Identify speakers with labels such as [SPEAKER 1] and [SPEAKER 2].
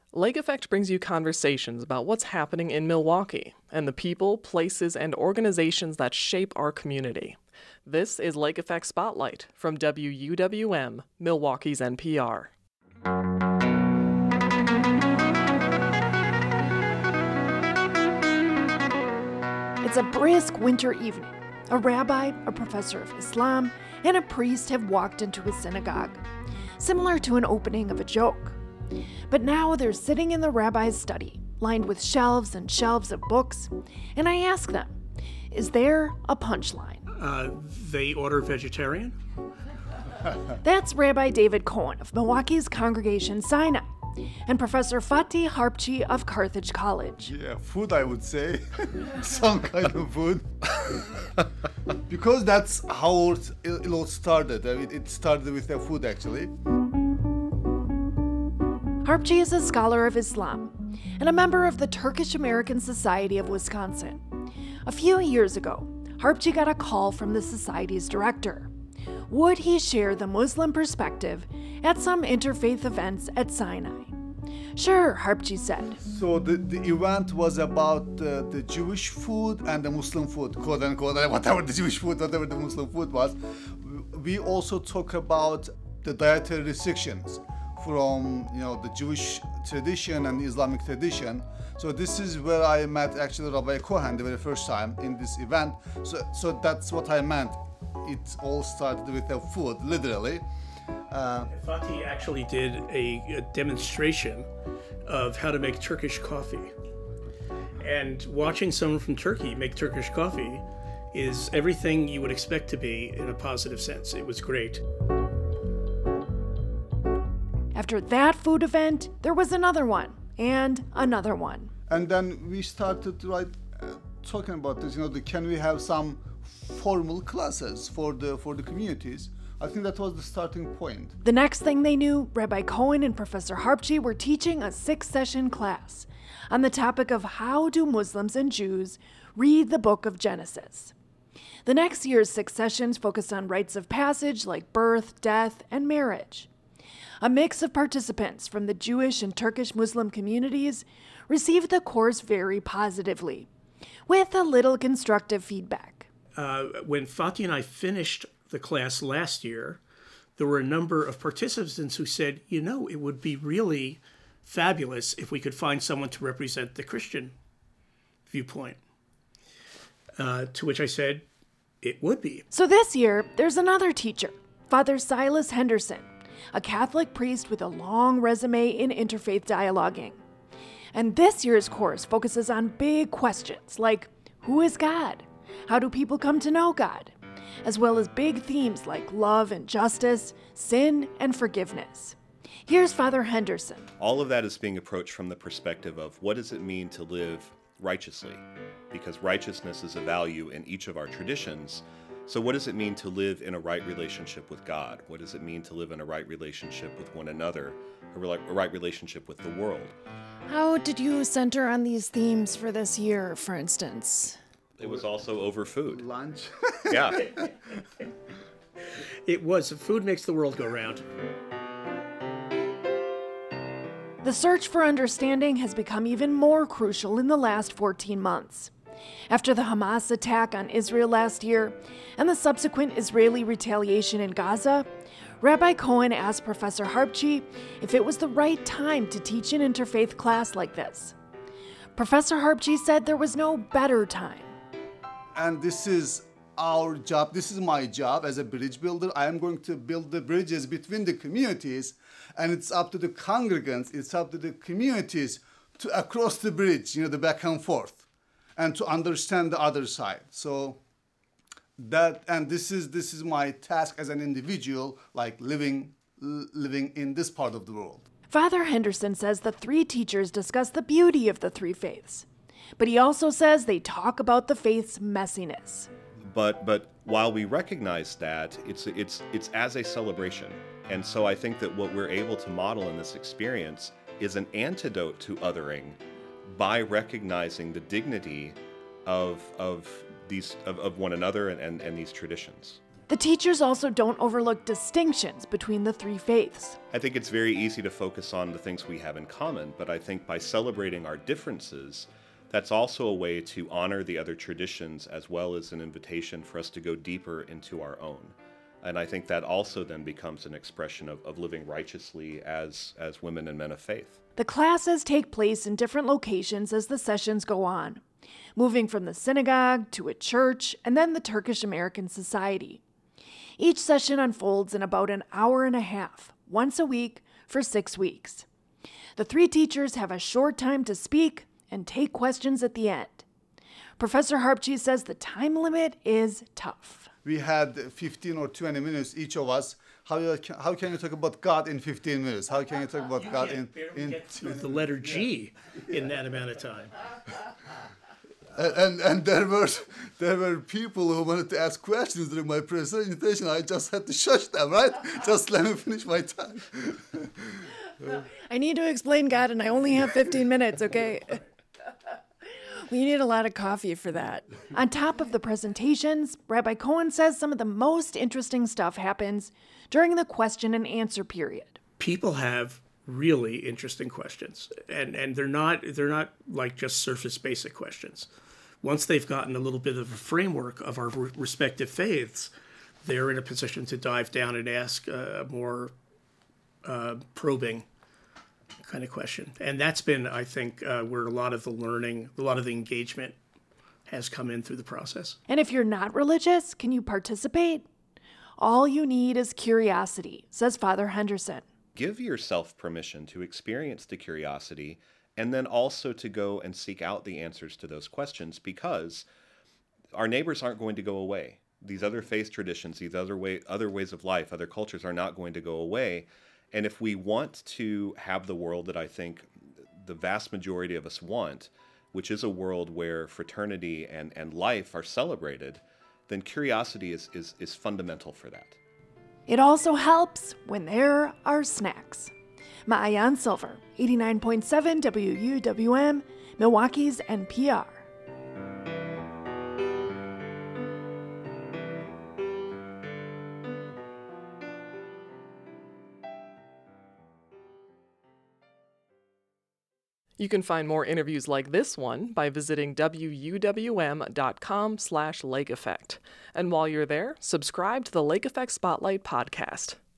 [SPEAKER 1] Lake Effect brings you conversations about what's happening in Milwaukee and the people, places, and organizations that shape our community. This is Lake Effect Spotlight from WUWM, Milwaukee's NPR.
[SPEAKER 2] It's a brisk winter evening. A rabbi, a professor of Islam, and a priest have walked into a synagogue, similar to an opening of a joke. But now they're sitting in the rabbi's study, lined with shelves and shelves of books, and I ask them, is there a punchline?
[SPEAKER 3] They order vegetarian?
[SPEAKER 2] That's Rabbi David Cohen of Milwaukee's Congregation Sinai, and Professor Fatih Harpchi of Carthage College.
[SPEAKER 4] Yeah, food, I would say. Some kind of food. Because that's how it all started. It started with the food, actually.
[SPEAKER 2] Harpchi is a scholar of Islam and a member of the Turkish American Society of Wisconsin. A few years ago, Harpchi got a call from the society's director. Would he share the Muslim perspective at some interfaith events at Sinai? Sure, Harpchi said.
[SPEAKER 4] So the event was about the Jewish food and the Muslim food, quote unquote, whatever the Jewish food, whatever the Muslim food was. We also talk about the dietary restrictions from the Jewish tradition and the Islamic tradition. So this is where I met actually Rabbi Cohen the very first time in this event. So that's what I meant. It all started with the food, literally.
[SPEAKER 3] Fatih actually did a demonstration of how to make Turkish coffee. And watching someone from Turkey make Turkish coffee is everything you would expect to be in a positive sense. It was great.
[SPEAKER 2] After that food event, there was another one, and another one.
[SPEAKER 4] And then we started talking about this, can we have some formal classes for the communities? I think that was the starting point.
[SPEAKER 2] The next thing they knew, Rabbi Cohen and Professor Harpchi were teaching a 6-session class on the topic of how do Muslims and Jews read the book of Genesis. The next year's 6 sessions focused on rites of passage like birth, death, and marriage. A mix of participants from the Jewish and Turkish Muslim communities received the course very positively, with a little constructive feedback.
[SPEAKER 3] When Fatih and I finished the class last year, there were a number of participants who said, it would be really fabulous if we could find someone to represent the Christian viewpoint. To which I said, it would be.
[SPEAKER 2] So this year, there's another teacher, Father Silas Henderson, a Catholic priest with a long resume in interfaith dialoguing. And this year's course focuses on big questions like, who is God? How do people come to know God? As well as big themes like love and justice, sin and forgiveness. Here's Father Henderson.
[SPEAKER 5] All of that is being approached from the perspective of what does it mean to live righteously? Because righteousness is a value in each of our traditions. So what does it mean to live in a right relationship with God? What does it mean to live in a right relationship with one another, a right relationship with the world?
[SPEAKER 2] How did you center on these themes for this year, for instance?
[SPEAKER 5] It was also over food.
[SPEAKER 4] Lunch.
[SPEAKER 5] Yeah.
[SPEAKER 3] It was. Food makes the world go round.
[SPEAKER 2] The search for understanding has become even more crucial in the last 14 months. After the Hamas attack on Israel last year and the subsequent Israeli retaliation in Gaza, Rabbi Cohen asked Professor Harpchi if it was the right time to teach an interfaith class like this. Professor Harpchi said there was no better time.
[SPEAKER 4] And this is our job. This is my job as a bridge builder. I am going to build the bridges between the communities, and it's up to the congregants, it's up to the communities to across the bridge, the back and forth, and to understand the other side. So this is my task as an individual, like living in this part of the world.
[SPEAKER 2] Father Henderson says the 3 teachers discuss the beauty of the 3 faiths, but he also says they talk about the faith's messiness.
[SPEAKER 5] But while we recognize that, it's as a celebration. And so I think that what we're able to model in this experience is an antidote to othering by recognizing the dignity of one another and these traditions.
[SPEAKER 2] The teachers also don't overlook distinctions between the three faiths.
[SPEAKER 5] I think it's very easy to focus on the things we have in common, but I think by celebrating our differences, that's also a way to honor the other traditions as well as an invitation for us to go deeper into our own. And I think that also then becomes an expression of living righteously as women and men of faith.
[SPEAKER 2] The classes take place in different locations as the sessions go on, moving from the synagogue to a church and then the Turkish American Society. Each session unfolds in about an hour and a half, once a week for 6 weeks. The three teachers have a short time to speak and take questions at the end. Professor Harpchi says the time limit is tough.
[SPEAKER 4] We had 15 or 20 minutes, each of us. How can you talk about God in 15 minutes? How can you talk about God in
[SPEAKER 3] get to the letter G in that amount of time.
[SPEAKER 4] And there were people who wanted to ask questions during my presentation. I just had to shush them, right? Just let me finish my time.
[SPEAKER 2] I need to explain God and I only have 15 minutes, okay? We need a lot of coffee for that. On top of the presentations, Rabbi Cohen says some of the most interesting stuff happens during the question and answer period.
[SPEAKER 3] People have really interesting questions, and they're not like just surface basic questions. Once they've gotten a little bit of a framework of our respective faiths, they're in a position to dive down and ask a more probing kind of question. And that's been, I think, where a lot of the learning, a lot of the engagement has come in through the process.
[SPEAKER 2] And if you're not religious, can you participate? All you need is curiosity, says Father Henderson.
[SPEAKER 5] Give yourself permission to experience the curiosity and then also to go and seek out the answers to those questions, because our neighbors aren't going to go away. These other faith traditions, these other ways of life, other cultures are not going to go away. And if we want to have the world that I think the vast majority of us want, which is a world where fraternity and life are celebrated, then curiosity is fundamental for that.
[SPEAKER 2] It also helps when there are snacks. Ma'ayan Silver, 89.7 WUWM, Milwaukee's NPR.
[SPEAKER 1] You can find more interviews like this one by visiting wuwm.com/Lake Effect. And while you're there, subscribe to the Lake Effect Spotlight podcast.